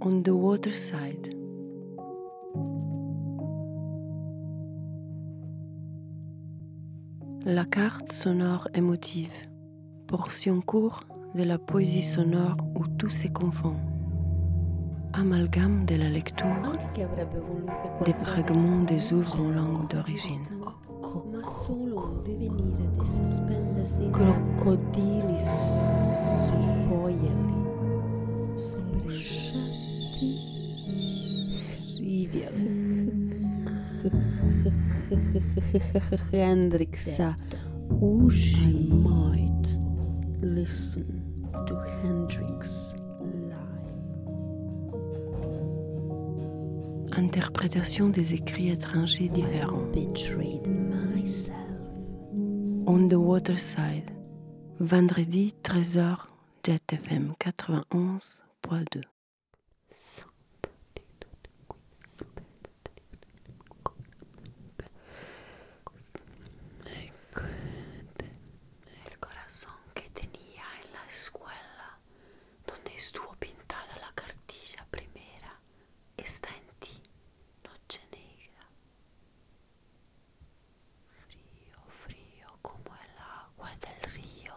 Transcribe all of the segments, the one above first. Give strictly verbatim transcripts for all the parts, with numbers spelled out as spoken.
On the Waterside. La carte sonore émotive, portion courte de la poésie sonore où tout se confond. Amalgame de la lecture des fragments des œuvres en langue d'origine. Ma solo un divenire di sospendersi crocodili sugioielli slusciati Vivia Hendrixa I might listen to Hendrix live. Interprétation des écrits étrangers différents. Betrayed myself. On the Waterside, vendredi treize heures, Jet F M quatre-vingt-onze point deux. El corazón que tenía en la escuela, donde estuvo pintada la cartilla primera, está en ti, noche negra. Frío, frío como el agua del río.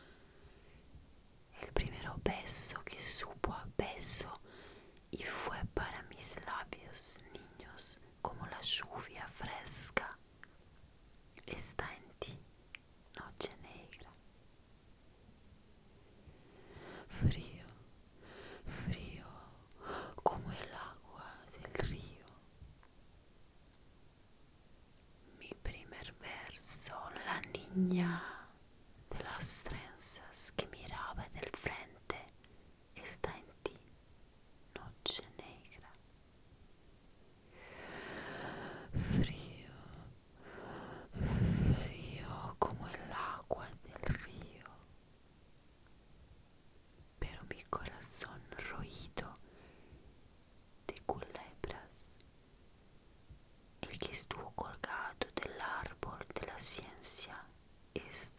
El primer beso que supo a beso y fue para mis labios niños como la lluvia fresca. Está en ti, noche negra. Frío, frío como el agua del río. Mi primer verso, la niña de las trenzas que miraba del frente, está en ti, noche negra. Frío, frío como el agua del río. Pero mi corazón roído de culebras, el que estuvo colgado del árbol de la ciencia, está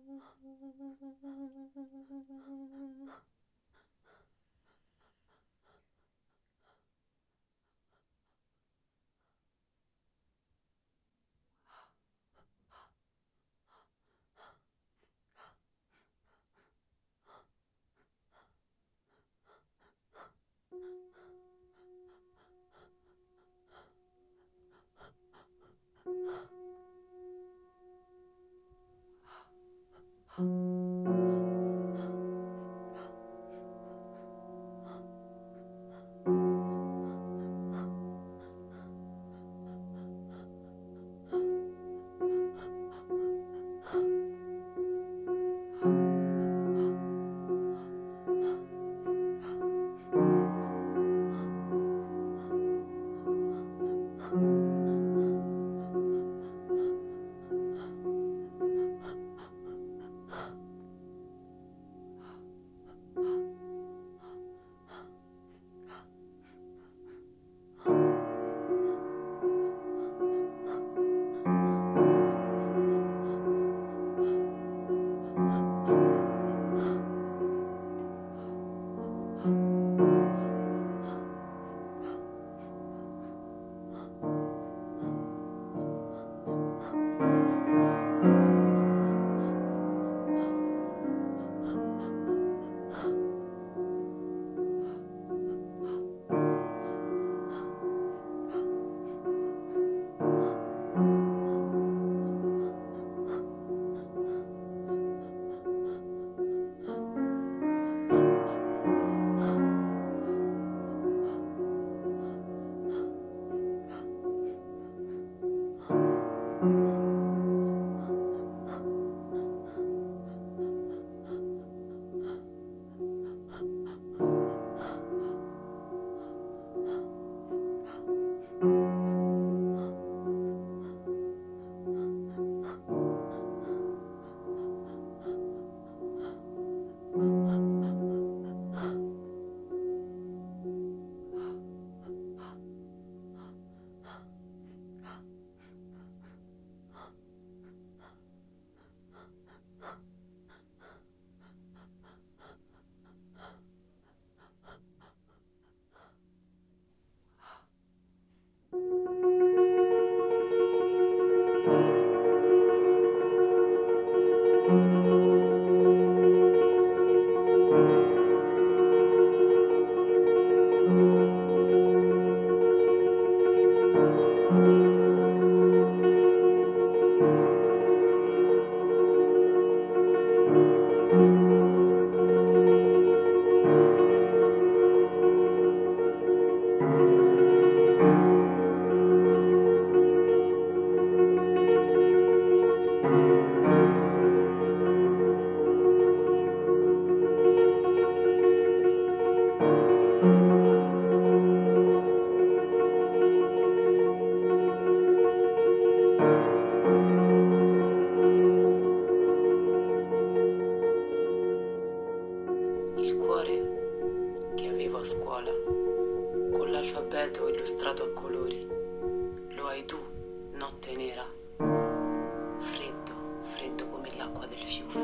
Il cuore che avevo a scuola, con l'alfabeto illustrato a colori, lo hai tu, notte nera, freddo, freddo come l'acqua del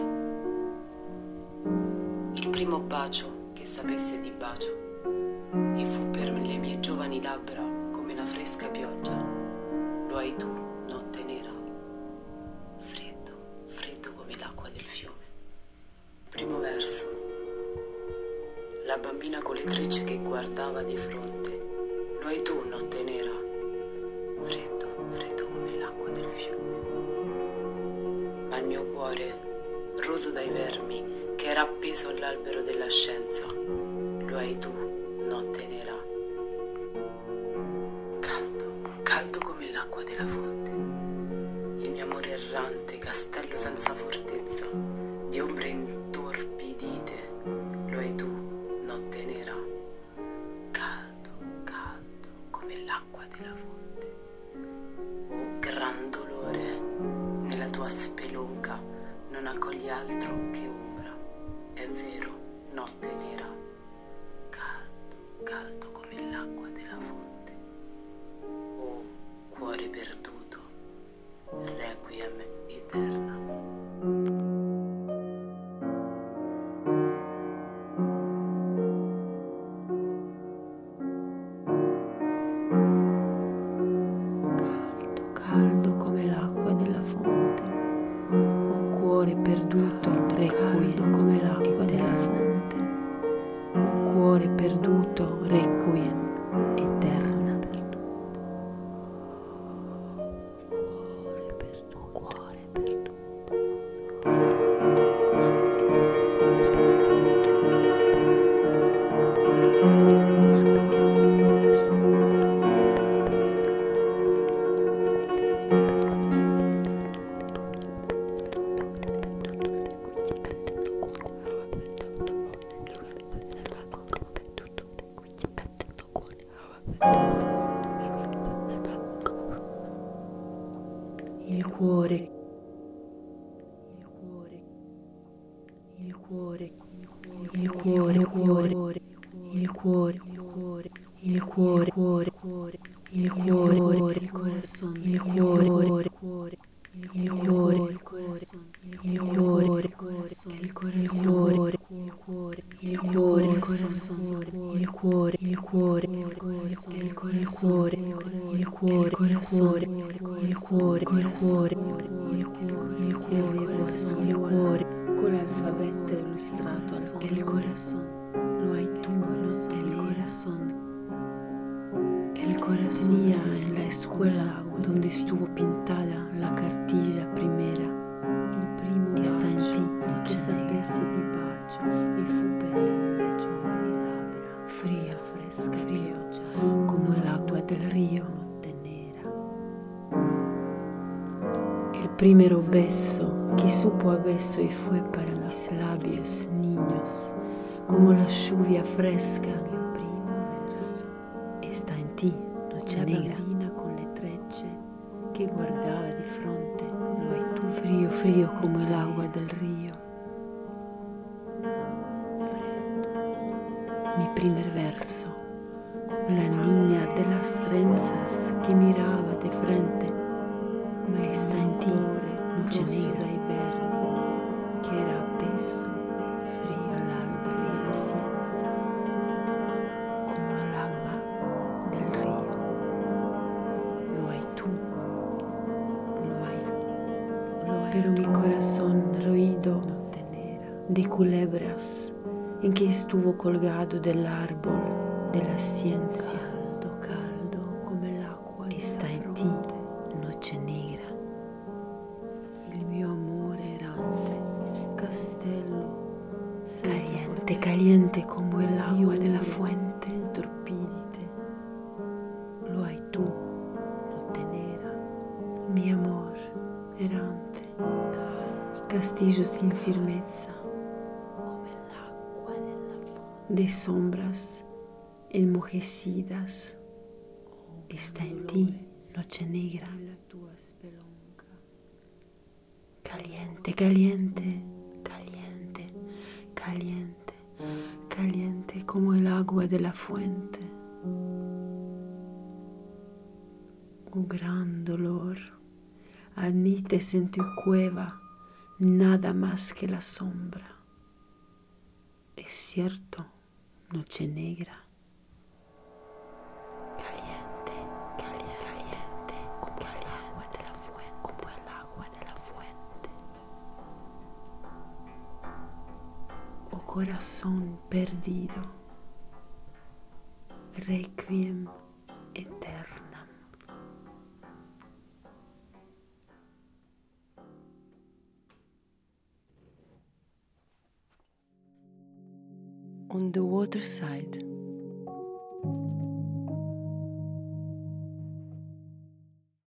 fiume. Il primo bacio che sapesse di bacio, e fu per le mie giovani labbra come una fresca pioggia, lo hai tu, notte nera, freddo, freddo come l'acqua del fiume. Primo verso. La bambina con le trecce che guardava di fronte, lo hai tu, notte nera, freddo, freddo come l'acqua del fiume. Ma il mio cuore, roso dai vermi, che era appeso all'albero della scienza, lo hai tu, notte nera, caldo, caldo come l'acqua della fonte. Il mio amore errante, castello senza fortezza, di ombre intorpidite, lo hai tu, notte nera, caldo, caldo come l'acqua della fonte. Oh, gran dolore, nella tua spelonca non accogli altro che ombra. È vero, notte nera, caldo, caldo come l'acqua della fonte. Oh, cuore perduto, requiem eterna. il cuore, il cuore, il cuore, il cuore, il cuore, il cuore, il cuore, il cuore, il cuore, il corazón, il cuore, il cuore, il cuore, il corazón, il cuore, il corazón, il cuore, il cuore, il cuore, il corazón, il cuore, il cuore, il corazón, il cuore, il cuore, il cuore, il corazón, il cuore, il cuore, il cuore, il cuore, il cuore, con l'alfabeto illustrato al cuore, el corazón, lo hay tú, el corazón. El corazón tenía en la escuela donde estuvo pintada la cartilla primera. Il primo está en ti, che sapesse di bacio e fu per le mie giovani labbra, fría, fresca, frío, como el agua del río, notte nera. El primero beso que supo a beso y fue para mis labios niños, como la lluvia fresca. Mio primo verso está en ti, noche la negra. Bambina con le trecce che guardava di fronte, lo hai tu, frío, frío como el agua del río. Freddo. Mi primer verso, la niña de las trenzas que miraba de frente, ma está en ti, noche negra dai verni, che era appeso, frío all'alba de la ciencia, como al agua del río. Lo hay tú, lo hay, lo hay. Pero mi corazón roído de culebras en que estuvo colgado del árbol de la ciencia, caldo, caldo, como el agua está en ti, noche negra. Il mio amore errante, castello, caliente, caliente como el agua de la fuente, torpidite. Lo hay tú, notte nera. Mi amor errante, castillo sin firmeza, como el agua de la fuente, de sombras enmojecidas, está en ti, noche negra. Caliente, caliente, caliente, caliente, caliente como el agua de la fuente. Un gran dolor, admites en tu cueva nada más que la sombra. Es cierto, noche negra. Corazón perdido, requiem eternam. On the waterside,